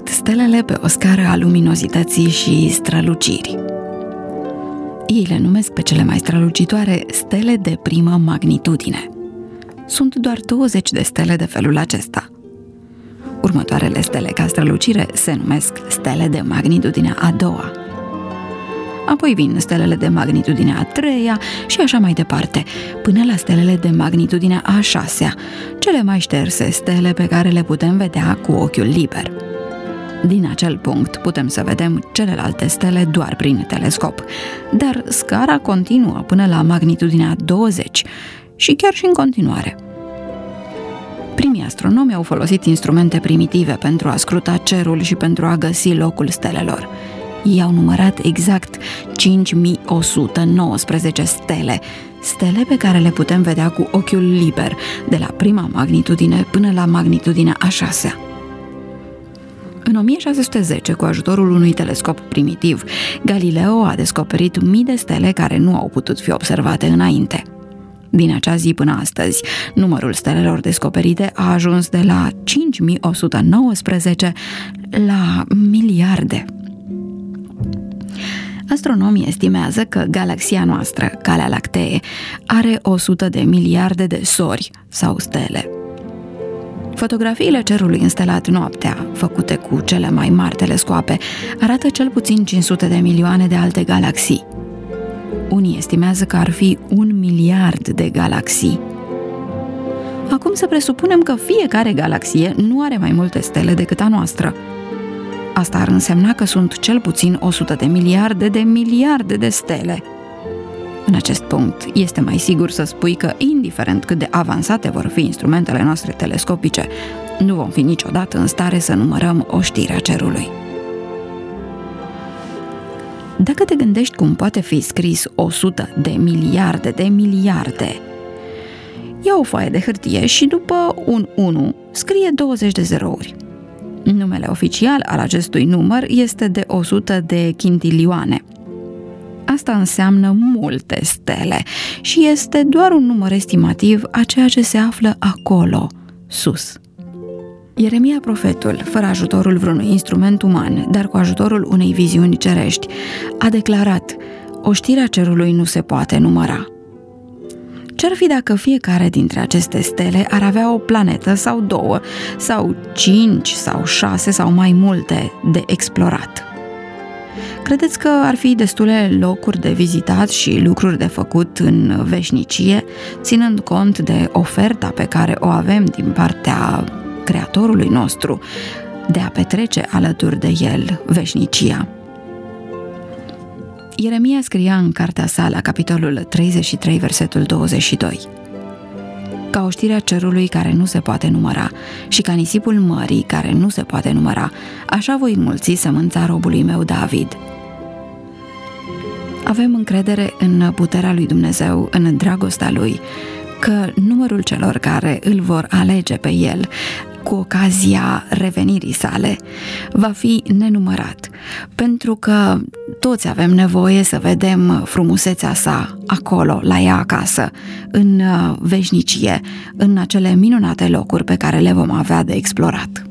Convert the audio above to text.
stelele pe o scară a luminozității și strălucirii. Ei le numesc pe cele mai strălucitoare stele de primă magnitudine. Sunt doar 20 de stele de felul acesta. Următoarele stele ca strălucire se numesc stele de magnitudinea a doua. Apoi vin stelele de magnitudinea a treia și așa mai departe, până la stelele de magnitudinea a șasea, cele mai șterse stele pe care le putem vedea cu ochiul liber. Din acel punct putem să vedem celelalte stele doar prin telescop, dar scara continuă până la magnitudinea 20 și chiar și în continuare. Primii astronomi au folosit instrumente primitive pentru a scruta cerul și pentru a găsi locul stelelor. Ei au numărat exact 5119 stele pe care le putem vedea cu ochiul liber, de la prima magnitudine până la magnitudinea a șasea. În 1610, cu ajutorul unui telescop primitiv, Galileo a descoperit mii de stele care nu au putut fi observate înainte. Din acea zi până astăzi, numărul stelelor descoperite a ajuns de la 5119 la miliarde. Astronomii estimează că galaxia noastră, Calea Lactee, are 100 de miliarde de sori sau stele. Fotografiile cerului înstelat noaptea, făcute cu cele mai mari telescoape, arată cel puțin 500 de milioane de alte galaxii. Unii estimează că ar fi 1 miliard de galaxii. Acum să presupunem că fiecare galaxie nu are mai multe stele decât a noastră. Asta ar însemna că sunt cel puțin 100 de miliarde de stele. În acest punct, este mai sigur să spui că, indiferent cât de avansate vor fi instrumentele noastre telescopice, nu vom fi niciodată în stare să numărăm oștirea cerului. Dacă te gândești cum poate fi scris 100 de miliarde, ia o foaie de hârtie și după un 1 scrie 20 de zerouri. Numele oficial al acestui număr este de 100 de chintilioane. Asta înseamnă multe stele și este doar un număr estimativ a ceea ce se află acolo, sus. Ieremia profetul, fără ajutorul vreunui instrument uman, dar cu ajutorul unei viziuni cerești, a declarat: oștirea cerului nu se poate număra. Ce-ar fi dacă fiecare dintre aceste stele ar avea o planetă sau două, sau 5 sau 6 sau mai multe de explorat? Credeți că ar fi destule locuri de vizitat și lucruri de făcut în veșnicie, ținând cont de oferta pe care o avem din partea Creatorului nostru de a petrece alături de El veșnicia? Ieremia scria în cartea sa la capitolul 33, versetul 22: ca oștirea cerului care nu se poate număra și ca nisipul mării care nu se poate număra, așa voi înmulți sămânța robului meu David. Avem încredere în puterea lui Dumnezeu, în dragostea lui, că numărul celor care îl vor alege pe el cu ocazia revenirii sale va fi nenumărat, pentru că toți avem nevoie să vedem frumusețea sa acolo, la ea acasă, în veșnicie, în acele minunate locuri pe care le vom avea de explorat.